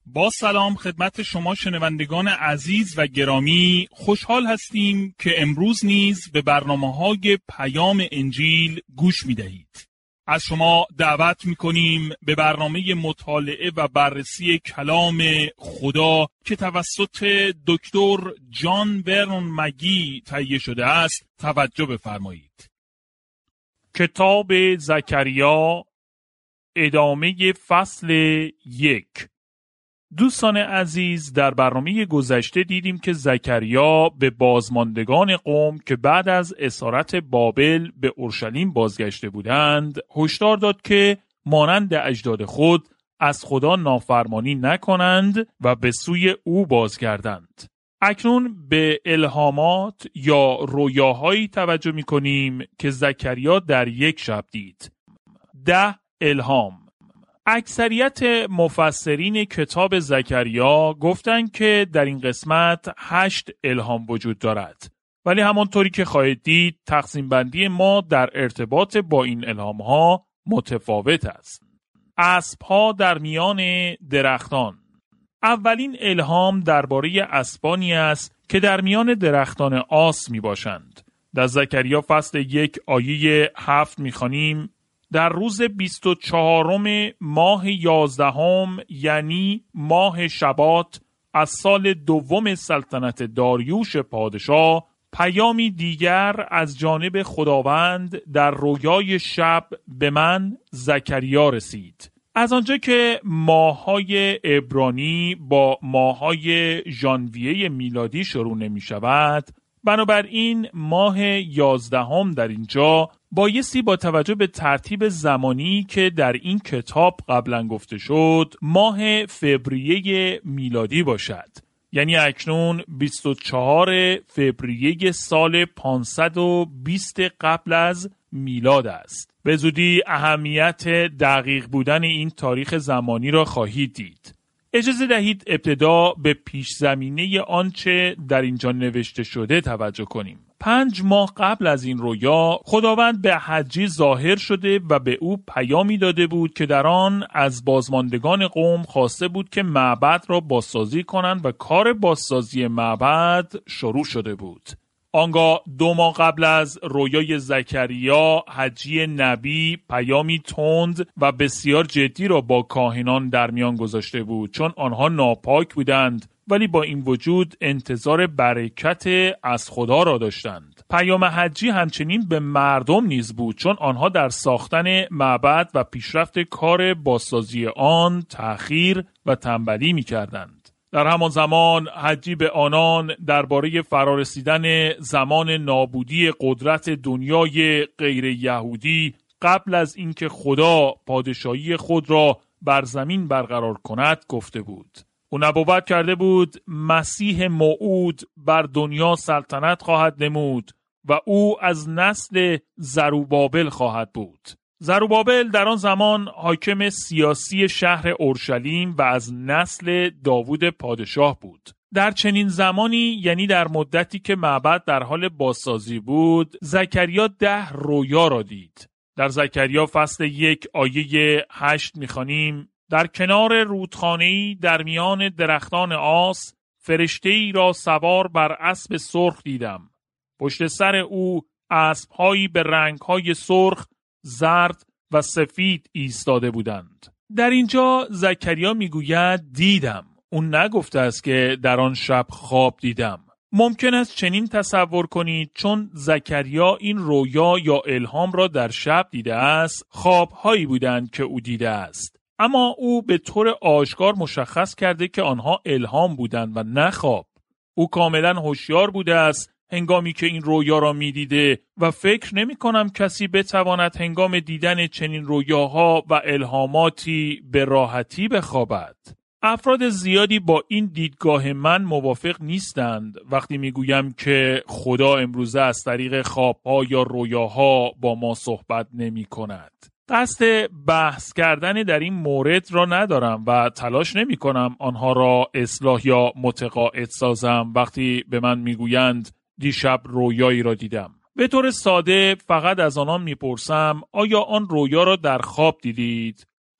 با سلام خدمت شما شنوندگان عزیز و گرامی، خوشحال هستیم که امروز نیز به برنامه‌های پیام انجیل گوش می‌دهید. از شما دعوت می‌کنیم به برنامه مطالعه و بررسی کلام خدا که توسط دکتر جان ورنون مگی تهیه شده است توجه بفرمایید. کتاب زکریا، ادامه فصل 1. دوستان عزیز، در برنامه گذشته دیدیم که زکریا به بازماندگان قوم که بعد از اسارت بابل به اورشلیم بازگشته بودند هشدار داد که مانند اجداد خود از خدا نافرمانی نکنند و به سوی او بازگردند. اکنون به الهامات یا رویاهایی توجه می‌کنیم که زکریا در یک شب دید. 10 الهام. اکثریت مفسرین کتاب زکریا گفتند که در این قسمت 8 الهام وجود دارد. ولی همانطوری که خواهید دید تقسیم بندی ما در ارتباط با این الهام ها متفاوت است. اسب‌ها در میان درختان. اولین الهام درباره اسبانی است که در میان درختان آس می باشند. در زکریا فصل 1 آیه 7 می خوانیم: در روز 24 ماه 11 یعنی ماه شبات از سال 2 سلطنت داریوش پادشاه، پیامی دیگر از جانب خداوند در رویای شب به من زکریا رسید. از آنجا که ماه‌های عبرانی با ماه‌های ژانویه میلادی شروع نمی شود، بنابراین ماه 11 در اینجا بایستی با توجه به ترتیب زمانی که در این کتاب قبلا گفته شد ماه فوریه میلادی باشد. یعنی اکنون 24 فوریه سال 520 قبل از میلاد است. به زودی اهمیت دقیق بودن این تاریخ زمانی را خواهید دید. اجازه دهید ابتدا به پیش زمینه آنچه در اینجا نوشته شده توجه کنیم. 5 ماه قبل از این رویا خداوند به حجی ظاهر شده و به او پیامی داده بود که در آن از بازماندگان قوم خواسته بود که معبد را بازسازی کنند و کار بازسازی معبد شروع شده بود. آنگاه 2 ماه قبل از رویای زکریا حجی نبی پیامی تند و بسیار جدی را با کاهنان در میان گذاشته بود، چون آنها ناپاک بودند ولی با این وجود انتظار برکت از خدا را داشتند. پیام حجی همچنین به مردم نیز بود، چون آنها در ساختن معبد و پیشرفت کار بازسازی آن تأخیر و تنبلی می‌کردند. در همان زمان حجی به آنان درباره فرارسیدن زمان نابودی قدرت دنیای غیر یهودی قبل از اینکه خدا پادشاهی خود را بر زمین برقرار کند گفته بود. او نبوت کرده بود مسیح موعود بر دنیا سلطنت خواهد نمود و او از نسل زروبابل خواهد بود. زروبابل در آن زمان حاکم سیاسی شهر اورشلیم و از نسل داوود پادشاه بود. در چنین زمانی، یعنی در مدتی که معبد در حال بازسازی بود، زکریا 10 رویا را دید. در زکریا فصل 1 آیه 8 می‌خوانیم: در کنار رودخانه‌ای در میان درختان آس فرشته‌ای را سوار بر اسب سرخ دیدم. پشت سر او اسب‌هایی به رنگ‌های سرخ، زرد و سفید ایستاده بودند. در اینجا زکریا میگوید دیدم. اون نگفته است که در آن شب خواب دیدم. ممکن است چنین تصور کنید چون زکریا این رویا یا الهام را در شب دیده است، خوابهایی بودند که او دیده است. اما او به طور آشکار مشخص کرده که آنها الهام بودند و نه خواب. او کاملا هوشیار بوده است هنگامی که این رویا را می‌دیده و فکر نمی‌کنم کسی بتواند هنگام دیدن چنین رویاها و الهاماتی به راحتی بخوابد. افراد زیادی با این دیدگاه من موافق نیستند وقتی میگویم که خدا امروزه از طریق خوابها یا رویاها با ما صحبت نمی کند. قصد بحث کردن در این مورد را ندارم و تلاش نمی کنم آنها را اصلاح یا متقاعد سازم وقتی به من میگویند دیشب رویایی را دیدم. به طور ساده فقط از آنان میپرسم آیا آن رویا را در خواب دیدید؟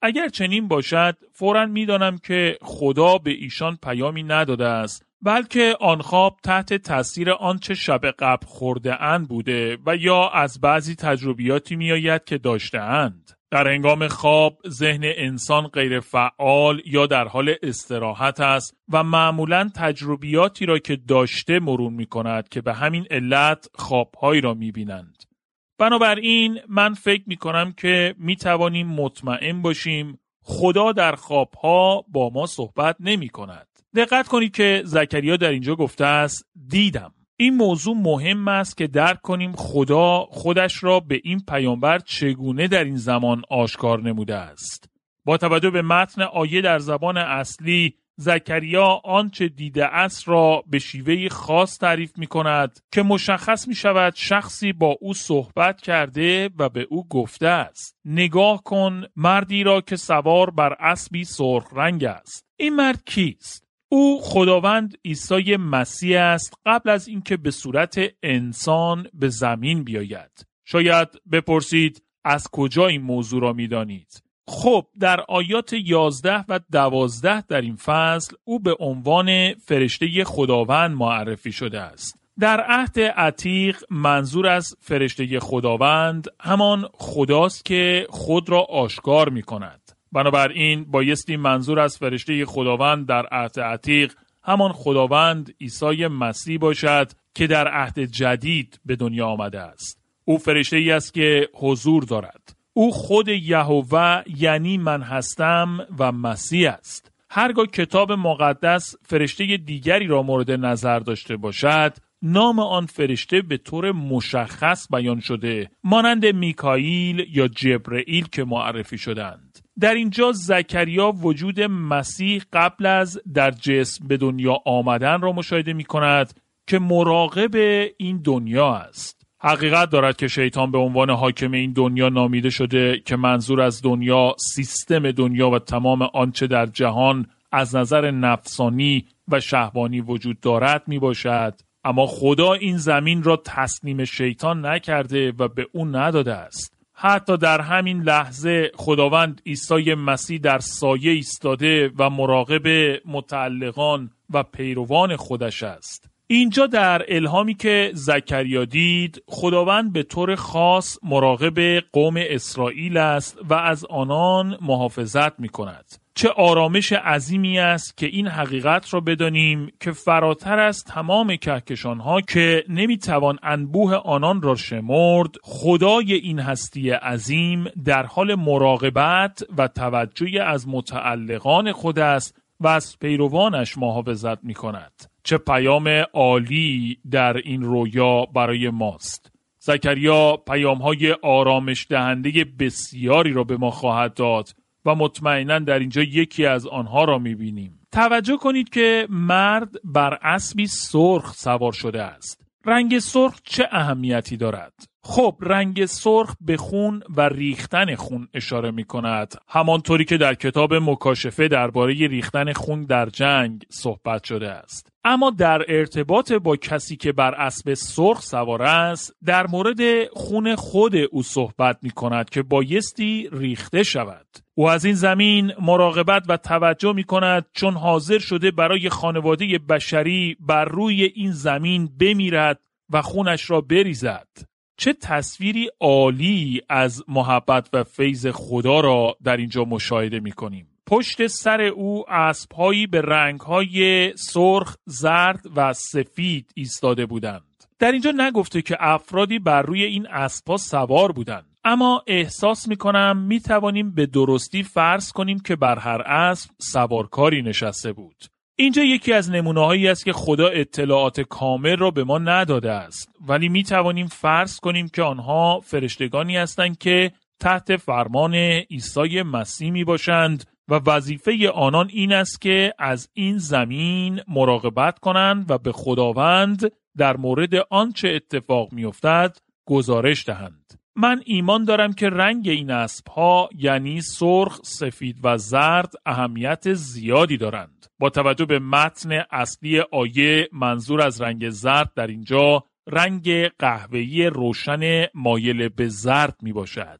اگر چنین باشد فوراً می‌دانم که خدا به ایشان پیامی نداده است، بلکه آن خواب تحت تاثیر آنچه شب قبل خورده‌اند بوده و یا از بعضی تجربیاتی می‌آید که داشته‌اند. در هنگام خواب ذهن انسان غیر فعال یا در حال استراحت است و معمولاً تجربیاتی را که داشته مرور می‌کند که به همین علت خواب‌هایی را می‌بینند. بنابراین من فکر می‌کنم که می‌توانیم مطمئن باشیم خدا در خواب‌ها با ما صحبت نمی‌کند. دقت کنید که زکریا در اینجا گفته است دیدم. این موضوع مهم است که درک کنیم خدا خودش را به این پیامبر چگونه در این زمان آشکار نموده است. با توجه به متن آیه در زبان اصلی، زکریا آنچه دیده است را به شیوهی خاص تعریف می کند که مشخص می شود شخصی با او صحبت کرده و به او گفته است نگاه کن مردی را که سوار بر اسبی سرخ رنگ است. این مرد کیست؟ او خداوند عیسی مسیح است قبل از اینکه به صورت انسان به زمین بیاید. شاید بپرسید از کجا این موضوع را می دانید؟ خب در آیات 11 و 12 در این فصل او به عنوان فرشته خداوند معرفی شده است. در عهد عتیق منظور از فرشته خداوند همان خداست که خود را آشکار می کند. بنابراین بایستی منظور از فرشته خداوند در عهد عتیق همان خداوند عیسی مسیح باشد که در عهد جدید به دنیا آمده است. او فرشته ای است که حضور دارد. او خود یهوه یعنی من هستم و مسیح است. هرگاه کتاب مقدس فرشته دیگری را مورد نظر داشته باشد، نام آن فرشته به طور مشخص بیان شده، مانند میکائیل یا جبرئیل که معرفی شدند. در اینجا زکریا وجود مسیح قبل از در جسم به دنیا آمدن را مشاهده می کند که مراقب این دنیا است. حقیقت دارد که شیطان به عنوان حاکم این دنیا نامیده شده که منظور از دنیا سیستم دنیا و تمام آنچه در جهان از نظر نفسانی و شهوانی وجود دارد می باشد. اما خدا این زمین را تسلیم شیطان نکرده و به او نداده است. حتی در همین لحظه خداوند عیسی مسیح در سایه ایستاده و مراقب متعلقان و پیروان خودش است. اینجا در الهامی که زکریا دید، خداوند به طور خاص مراقب قوم اسرائیل است و از آنان محافظت می کند. چه آرامش عظیمی است که این حقیقت را بدانیم که فراتر از تمام کهکشانها که نمیتوان انبوه آنان را شمرد، خدای این هستی عظیم در حال مراقبت و توجه از متعلقان خود است و از پیروانش محافظت می کند. چه پیام عالی در این رویا برای ماست. زکریا پیام‌های آرامش دهنده بسیاری را به ما خواهد داد و مطمئناً در اینجا یکی از آنها را می‌بینیم. توجه کنید که مرد بر اسبی سرخ سوار شده است. رنگ سرخ چه اهمیتی دارد؟ خب رنگ سرخ به خون و ریختن خون اشاره می کند، همانطوری که در کتاب مکاشفه درباره ریختن خون در جنگ صحبت شده است. اما در ارتباط با کسی که بر اسب سرخ سوار است، در مورد خون خود او صحبت می کند که بایستی ریخته شود. او از این زمین مراقبت و توجه می کند چون حاضر شده برای خانواده بشری بر روی این زمین بمیرد و خونش را بریزد. چه تصویری عالی از محبت و فیض خدا را در اینجا مشاهده می کنیم. پشت سر او اسب‌هایی به رنگ‌های سرخ، زرد و سفید ایستاده بودند. در اینجا نگفته که افرادی بر روی این اسب‌ها سوار بودند، اما احساس می‌کنم می‌توانیم به درستی فرض کنیم که بر هر اسب سوارکاری نشسته بود. اینجا یکی از نمونه‌هایی است که خدا اطلاعات کامل را به ما نداده است، ولی می‌توانیم فرض کنیم که آنها فرشتگانی هستند که تحت فرمان عیسی مسیح میباشند و وظیفه آنان این است که از این زمین مراقبت کنند و به خداوند در مورد آنچه اتفاق میافتد گزارش دهند. من ایمان دارم که رنگ این اسب‌ها یعنی سرخ، سفید و زرد اهمیت زیادی دارند. با توجه به متن اصلی آیه منظور از رنگ زرد در اینجا رنگ قهوه‌ای روشن مایل به زرد می باشد.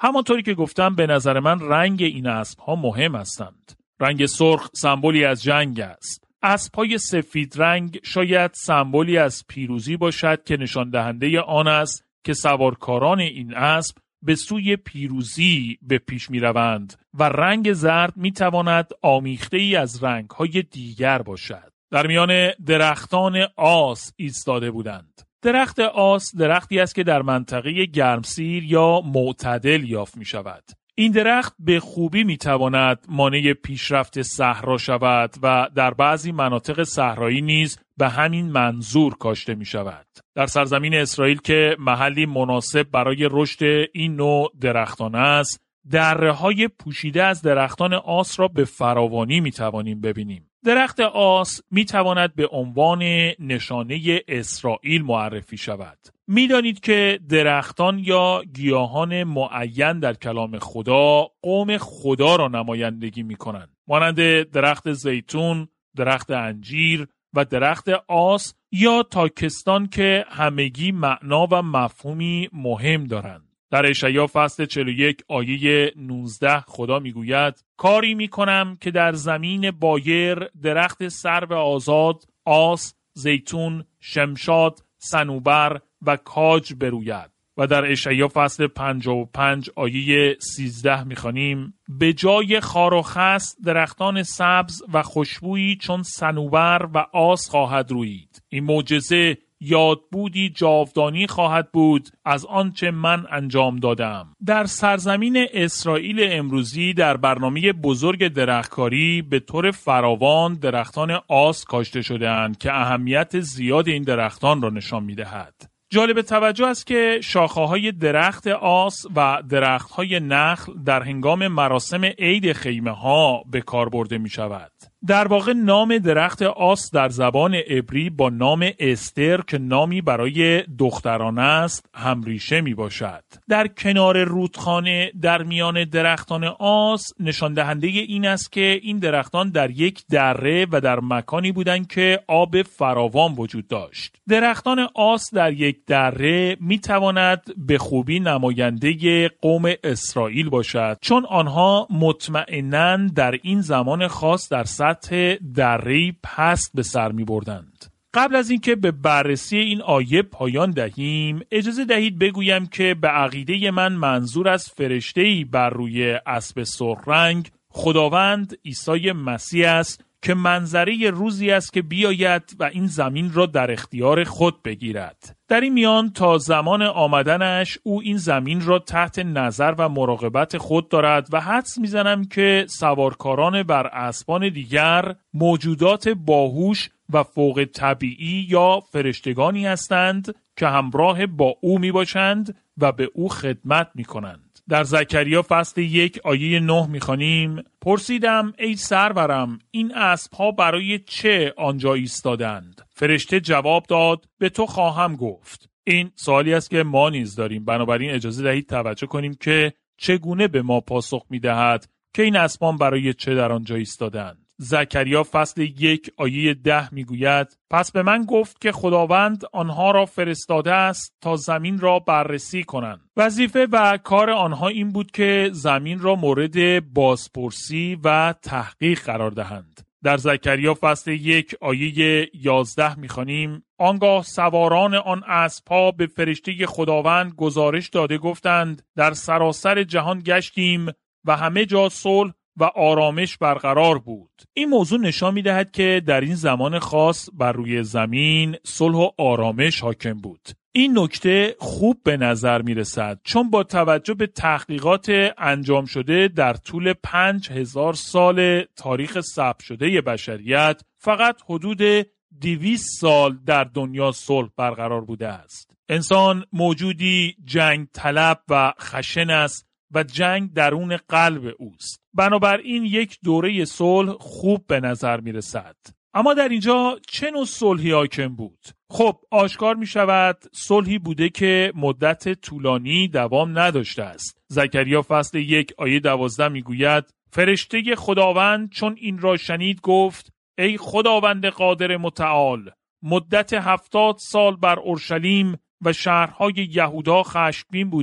همانطوری که گفتم به نظر من رنگ این اسب‌ها مهم هستند. رنگ سرخ سمبولی از جنگ است. اسب‌های سفید رنگ شاید سمبولی از پیروزی باشد که نشان دهنده آن است که سوارکاران این اسب به سوی پیروزی به پیش می روند و رنگ زرد می تواند آمیخته‌ای از رنگ‌های دیگر باشد. در میان درختان آس ایستاده بودند. درخت آس درختی است که در منطقه گرمسیر یا معتدل یافت می شود. این درخت به خوبی می تواند مانع پیشرفت صحرا شود و در بعضی مناطق صحرایی نیز به همین منظور کاشته می شود. در سرزمین اسرائیل که محلی مناسب برای رشد این نوع درختان است، دره‌های پوشیده از درختان آس را به فراوانی می توانیم ببینیم. درخت آس می تواند به عنوان نشانه اسرائیل معرفی شود. می دانید که درختان یا گیاهان معین در کلام خدا قوم خدا را نمایندگی می کنند. مانند درخت زیتون، درخت انجیر و درخت آس یا تاکستان که همگی معنا و مفهومی مهم دارند. در اشعیا فصل 41 آیه 19 خدا میگوید کاری میکنم که در زمین بایر درخت سرو آزاد، آس، زیتون، شمشاد، صنوبر و کاج بروید. و در اشعیا فصل 55 آیه 13 میخوانیم به جای خار و خس درختان سبز و خوشبویی چون صنوبر و آس خواهد رویید. این معجزه یادبودی جاودانی خواهد بود از آنچه من انجام دادم. در سرزمین اسرائیل امروزی در برنامه بزرگ درختکاری به طور فراوان درختان آس کاشته شده‌اند که اهمیت زیاد این درختان را نشان می‌دهد. جالب توجه است که شاخه‌های درخت آس و درخت‌های نخل در هنگام مراسم عید خیمه‌ها به کار برده می‌شود. در واقع نام درخت آس در زبان عبری با نام استر که نامی برای دختران است همریشه می باشد. در کنار رودخانه در میان درختان آس نشان دهنده این است که این درختان در یک دره و در مکانی بودند که آب فراوان وجود داشت. درختان آس در یک دره می تواند به خوبی نماینده قوم اسرائیل باشد چون آنها مطمئناً در این زمان خاص در سطح دره‌ای پست به سر می بردند. قبل از اینکه به بررسی این آیه پایان دهیم اجازه دهید بگویم که به عقیده من منظور از فرشته‌ای بر روی اسب سرخ رنگ خداوند عیسی مسیح است که منظره روزی است که بیاید و این زمین را در اختیار خود بگیرد. در این میان تا زمان آمدنش او این زمین را تحت نظر و مراقبت خود دارد و حدس میزنم که سوارکاران بر اسبان دیگر موجودات باهوش و فوق طبیعی یا فرشتگانی هستند که همراه با او می باشند و به او خدمت می کنند. در زکریا فصل 1 آیه 9 می‌خوانیم پرسیدم ای سرورم این اسب‌ها برای چه آنجا ایستادند؟ فرشته جواب داد به تو خواهم گفت. این سوالی است که ما نیز داریم، بنابراین اجازه دهید توجه کنیم که چگونه به ما پاسخ می‌دهد که این اسبان برای چه در آنجا ایستادند. زکریا فصل 1 آیه 10 میگوید پس به من گفت که خداوند آنها را فرستاده است تا زمین را بررسی کنند. وظیفه و کار آنها این بود که زمین را مورد بازپرسی و تحقیق قرار دهند. در زکریا فصل 1 آیه 11 میخوانیم آنگاه سواران آن اسب‌ها به فرشته خداوند گزارش داده گفتند در سراسر جهان گشتیم و همه جا صلح و آرامش برقرار بود. این موضوع نشان می‌دهد که در این زمان خاص بر روی زمین صلح و آرامش حاکم بود. این نکته خوب به نظر می‌رسد چون با توجه به تحقیقات انجام شده در طول 5000 سال تاریخ ثبت شده بشریت فقط حدود 200 سال در دنیا صلح برقرار بوده است. انسان موجودی جنگ طلب و خشن است و جنگ درون قلب اوست. بنابراین یک دوره صلح خوب به نظر می رسد. اما در اینجا چه نوع صلحی حاکم بود؟ خب آشکار می شود صلحی بوده که مدت طولانی دوام نداشته است. زکریا فصل 1 آیه 12 می گوید فرشته خداوند چون این را شنید گفت ای خداوند قادر متعال مدت 70 سال بر اورشلیم و شهرهای یهودا خشمگین بودی.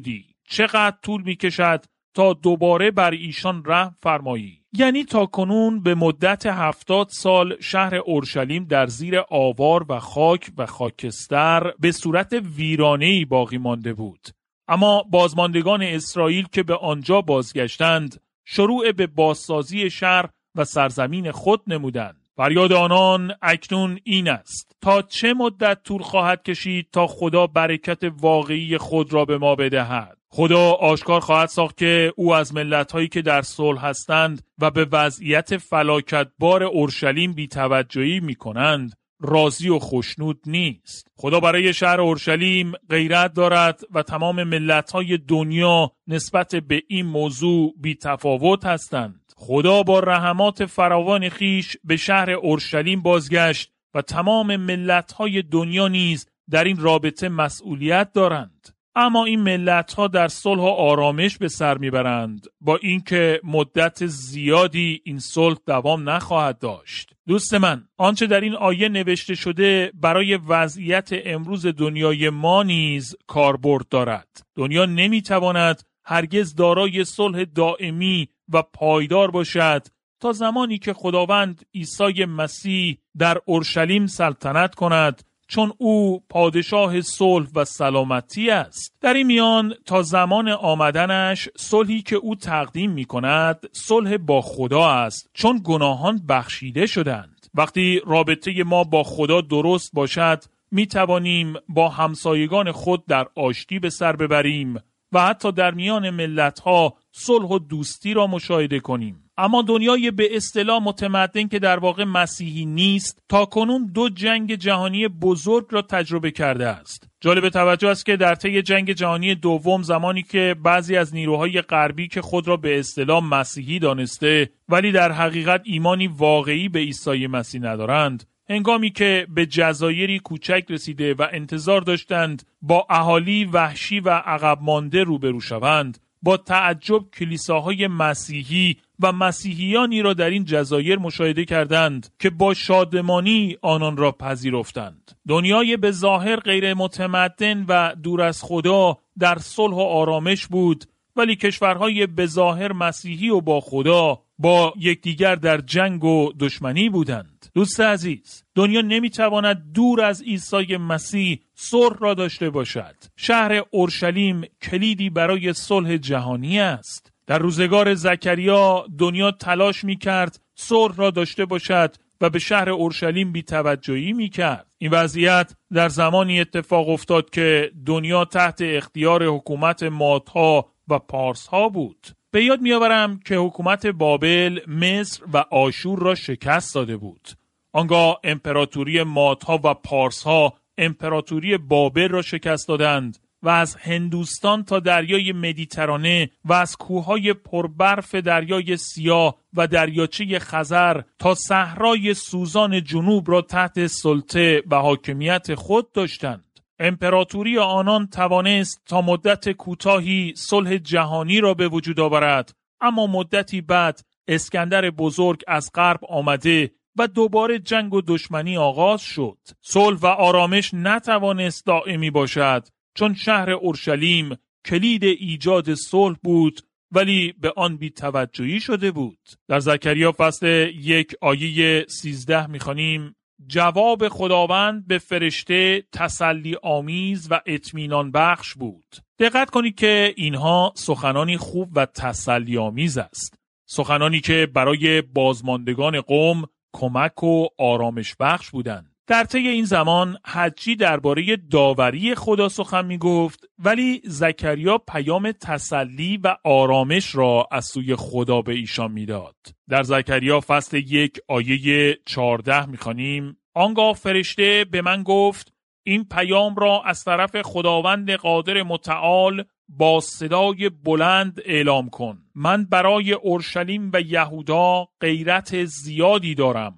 چقدر طول می‌کشد تا دوباره بر ایشان رحم فرمایی؟ یعنی تا کنون به مدت 70 سال شهر اورشلیم در زیر آوار و خاک و خاکستر به صورت ویرانه‌ای باقی مانده بود. اما بازماندگان اسرائیل که به آنجا بازگشتند، شروع به بازسازی شهر و سرزمین خود نمودند. فریاد آنان اکنون این است: تا چه مدت طول خواهد کشید تا خدا برکت واقعی خود را به ما بدهد؟ خدا آشکار خواهد ساخت که او از ملت‌هایی که در صلح هستند و به وضعیت فلاکتبار اورشلیم بی‌توجهی می‌کنند راضی و خوشنود نیست. خدا برای شهر اورشلیم غیرت دارد و تمام ملت‌های دنیا نسبت به این موضوع بی‌تفاوت هستند. خدا با رحمات فراوان خیش به شهر اورشلیم بازگشت و تمام ملت‌های دنیا نیز در این رابطه مسئولیت دارند. اما این ملت‌ها در صلح و آرامش به سر میبرند، با اینکه مدت زیادی این صلح دوام نخواهد داشت. دوست من، آنچه در این آیه نوشته شده برای وضعیت امروز دنیای ما نیز کاربرد دارد. دنیا نمیتواند هرگز دارای صلح دائمی و پایدار باشد تا زمانی که خداوند عیسی مسیح در اورشلیم سلطنت کند، چون او پادشاه صلح و سلامتی است. در این میان تا زمان آمدنش صلحی که او تقدیم می کند صلح با خدا است، چون گناهان بخشیده شدند. وقتی رابطه ما با خدا درست باشد، می توانیم با همسایگان خود در آشتی به سر ببریم و حتی در میان ملت‌ها صلح و دوستی را مشاهده کنیم. اما دنیای به اصطلاح متمدن که در واقع مسیحی نیست، تا کنون 2 جنگ جهانی بزرگ را تجربه کرده است. جالب توجه است که در طی جنگ جهانی دوم، زمانی که بعضی از نیروهای غربی که خود را به اصطلاح مسیحی دانسته ولی در حقیقت ایمانی واقعی به عیسی مسیح ندارند، هنگامی که به جزایری کوچک رسیده و انتظار داشتند با اهالی وحشی و عقب مانده روبرو شوند، با تعجب کلیساهای مسیحی و مسیحیانی را در این جزایر مشاهده کردند که با شادمانی آنان را پذیرفتند. دنیای به ظاهر غیر متمدن و دور از خدا در صلح و آرامش بود، ولی کشورهای به ظاهر مسیحی و با خدا با یکدیگر در جنگ و دشمنی بودند. دوست عزیز، دنیا نمیتواند دور از عیسی مسیح صلح را داشته باشد. شهر اورشلیم کلیدی برای صلح جهانی است. در روزگار زکریا دنیا تلاش میکرد صلح را داشته باشد و به شهر اورشلیم بی‌توجهی میکرد. این وضعیت در زمانی اتفاق افتاد که دنیا تحت اختیار حکومت مادها و پارسها بود. به یاد میآورم که حکومت بابل مصر و آشور را شکست داده بود. آنگاه امپراتوری مادها و پارسها امپراتوری بابل را شکست دادند و از هندوستان تا دریای مدیترانه و از کوههای پربرف دریای سیاه و دریاچه خزر تا صحرای سوزان جنوب را تحت سلطه و حاکمیت خود داشتند. امپراتوری آنان توانست تا مدت کوتاهی صلح جهانی را به وجود آورد، اما مدتی بعد اسکندر بزرگ از غرب آمده و دوباره جنگ و دشمنی آغاز شد. صلح و آرامش نتوانست دائمی باشد، چون شهر اورشلیم کلید ایجاد صلح بود ولی به آن بی توجهی شده بود. در زکریا فصل 1 آیه 13 می‌خوانیم: جواب خداوند به فرشته تسلی آمیز و اطمینان بخش بود. دقت کنید که اینها سخنانی خوب و تسلی آمیز است. سخنانی که برای بازماندگان قوم کمک و آرامش بخش بودند. در طی این زمان حجی درباره داوری خدا سخن می گفت، ولی زکریا پیام تسلی و آرامش را از سوی خدا به ایشان می داد. در زکریا فصل 1 آیه 14 می خوانیم: آنگاه فرشته به من گفت این پیام را از طرف خداوند قادر متعال با صدای بلند اعلام کن. من برای اورشلیم و یهودا غیرت زیادی دارم.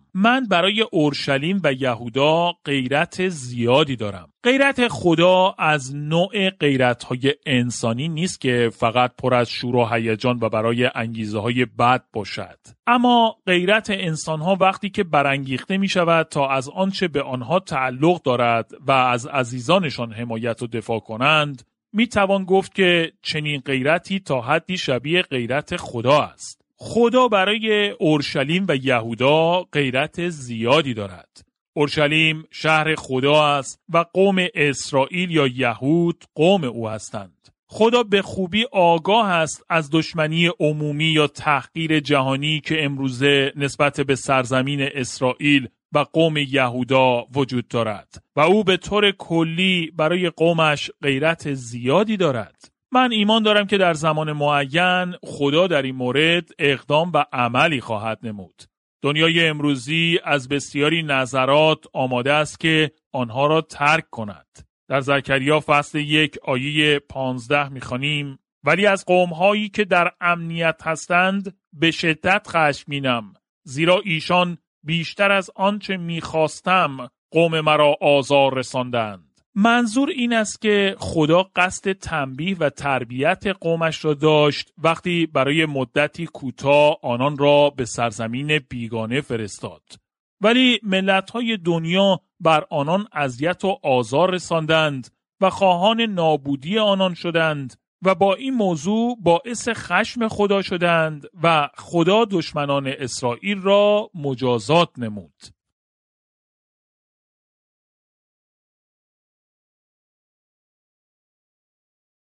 غیرت خدا از نوع غیرت‌های انسانی نیست که فقط پر از شور و هیجان و برای انگیزه‌های بد باشد. اما غیرت انسان‌ها وقتی که برانگیخته می‌شود تا از آنچه به آنها تعلق دارد و از عزیزانشان حمایت و دفاع کنند، می توان گفت که چنین غیرتی تا حدی شبیه غیرت خدا است. خدا برای اورشلیم و یهودا غیرت زیادی دارد. اورشلیم شهر خدا است و قوم اسرائیل یا یهود قوم او هستند. خدا به خوبی آگاه است از دشمنی عمومی یا تحقیر جهانی که امروزه نسبت به سرزمین اسرائیل و قوم یهودا وجود دارد و او به طور کلی برای قومش غیرت زیادی دارد. من ایمان دارم که در زمان معین خدا در این مورد اقدام و عملی خواهد نمود. دنیای امروزی از بسیاری نظرات آماده است که آنها را ترک کند. در زکریا فصل 1 آیه 15 می‌خوانیم: ولی از قوم‌هایی که در امنیت هستند به شدت خشمگینم، زیرا ایشان بیشتر از آنچه می‌خواستم قوم مرا آزار رساندند. منظور این است که خدا قصد تنبیه و تربیت قومش را داشت وقتی برای مدتی کوتاه آنان را به سرزمین بیگانه فرستاد. ولی ملت‌های دنیا بر آنان اذیت و آزار رساندند و خواهان نابودی آنان شدند و با این موضوع باعث خشم خدا شدند و خدا دشمنان اسرائیل را مجازات نمود.